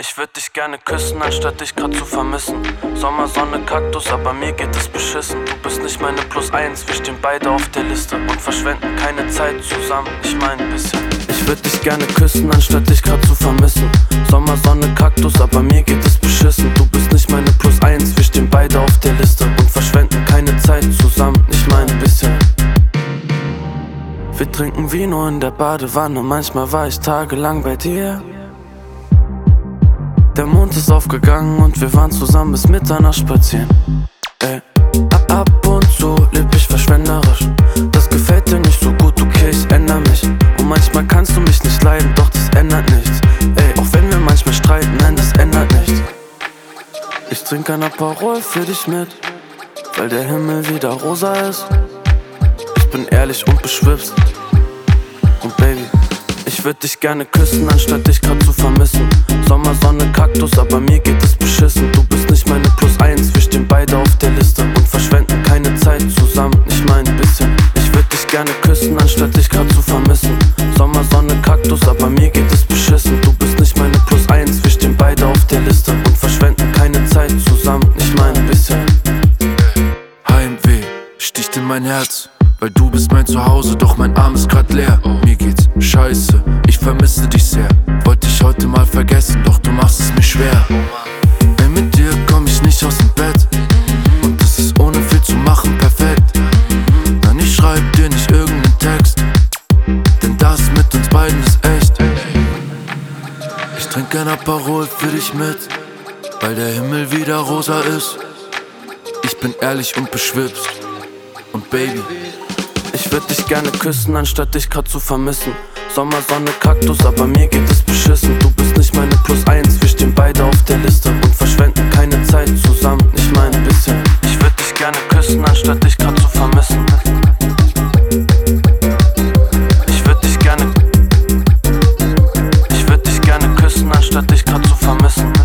Ich würd dich gerne küssen, anstatt dich grad zu vermissen. Sommer, Sonne, Kaktus, aber mir geht es beschissen. Du bist nicht meine +1, wir stehen beide auf der Liste und verschwenden keine Zeit zusammen, ich mein ein bisschen. Ich würd dich gerne küssen, anstatt dich grad zu vermissen. Sommer, Sonne, Kaktus, aber mir geht es beschissen. Du bist nicht meine +1, wir stehen beide auf der Liste und verschwenden keine Zeit zusammen, ich mein ein bisschen. Wir trinken Vino in der Badewanne, manchmal war ich tagelang bei dir. Der Mond ist aufgegangen und wir waren zusammen bis Mitternacht spazieren. Ey, ab und zu leb ich verschwenderisch. Das gefällt dir nicht so gut, okay, ich ändere mich. Und manchmal kannst du mich nicht leiden, doch das ändert nichts. Ey, auch wenn wir manchmal streiten, nein, das ändert nichts. Ich trinke ein Aperol für dich mit, weil der Himmel wieder rosa ist. Ich bin ehrlich und beschwipst. Und Baby, ich würd dich gerne küssen, anstatt dich grad zu vermissen. Sommer, Sonne, Kaktus, aber mir geht es beschissen. Du bist nicht meine +1, wir stehen beide auf der Liste und verschwenden keine Zeit zusammen, ich mein ein bisschen. Ich würd dich gerne küssen, anstatt dich grad zu vermissen. Sommer, Sonne, Kaktus, aber mir geht es beschissen. Du bist nicht meine +1, wir stehen beide auf der Liste und verschwenden keine Zeit zusammen, ich mein ein bisschen. Heimweh sticht in mein Herz, weil du bist mein Zuhause, doch mein Arm ist grad leer. Mir geht's scheiße, ich vermisse dich sehr. Wollte ich heute mal vergessen, doch du machst es mir schwer. Ey, mit dir komm ich nicht aus dem Bett, und das ist ohne viel zu machen perfekt. Nein, ich schreib dir nicht irgendeinen Text, denn das mit uns beiden ist echt. Ich trinke ein Aperol für dich mit, weil der Himmel wieder rosa ist. Ich bin ehrlich und beschwipst. Und Baby, ich würd dich gerne küssen, anstatt dich grad zu vermissen. Sommer, Sonne, Kaktus, aber mir geht es beschissen. Du bist nicht meine +1, wir stehen beide auf der Liste und verschwenden keine Zeit zusammen, ich mein ein bisschen. Ich würd dich gerne küssen, anstatt dich grad zu vermissen. Ich würd dich gerne küssen, anstatt dich grad zu vermissen.